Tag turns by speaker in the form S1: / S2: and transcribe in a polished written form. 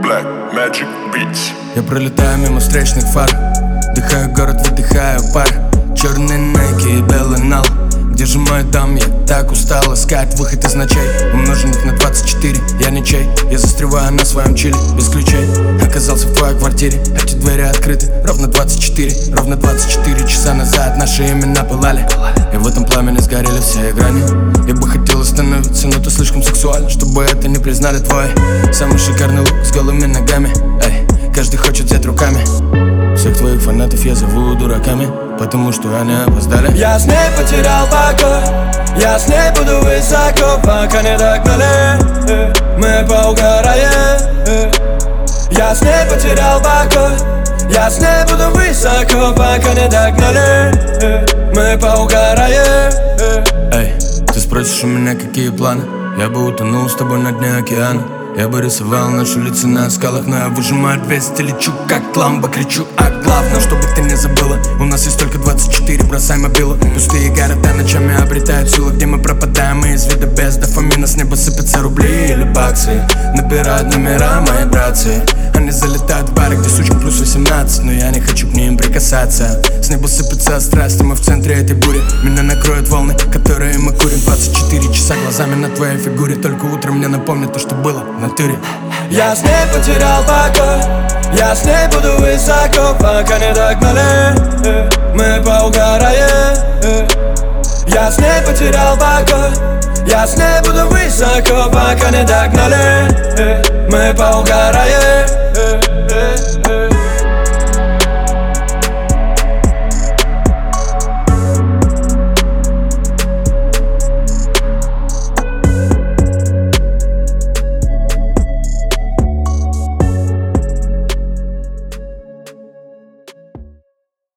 S1: Black Magic Beats.
S2: Я пролетаю мимо встречных фар, вдыхаю город, выдыхаю пар. Черные Nike и белый нал. Где же мой дом? Я так устал искать выход из ночей, умноженных на 24. Я не чай, я застреваю на своем чиле без ключей. Оказался в твоей квартире, эти двери открыты. Ровно 24 часа назад наши имена пылали, и в этом пламени сгорели все грани. Я бы хотел остановиться, но ты слишком сексуален, чтобы это не признали. Твой самый шикарный лук с голыми ногами. Эй, каждый хочет взять руками. Всех твоих фанатов я зову дураками, потому что они опоздали.
S3: Я с ней потерял покой, я с ней буду высоко, пока не догнали. Мы поугараем. Я с ней потерял покой, я с ней буду высоко, пока не догнали. Мы поугараем.
S2: Эй, ты спросишь у меня, какие планы? Я бы утонул с тобой на дне океана. Я бы рисовал наши лица на скалах, но я выжимаю 200, лечу как ламбо, кричу, а главное, чтобы ты не забыла, у нас есть только 24, бросай мобилу. Пустые города ночами обретают силу, где мы пропадаем, мы из вида без дофамина. С неба сыпятся рубли или баксы, набирают номера мои братцы. Они залетают в бары, где сучка плюс 18, но я не хочу к ним прикасаться. С неба сыпятся страсти, мы в центре этой бури. Меня накроют волны, которые мы курим 24 часа глазами на твоей фигуре. Только утром мне напомнит то, что было в натуре.
S3: Я с ней потерял покой, я с ней буду высоко, пока не догнали. Мы поугараем. Я с ней потерял покой, я с ней буду высоко, пока не догнали. Мы поугараем.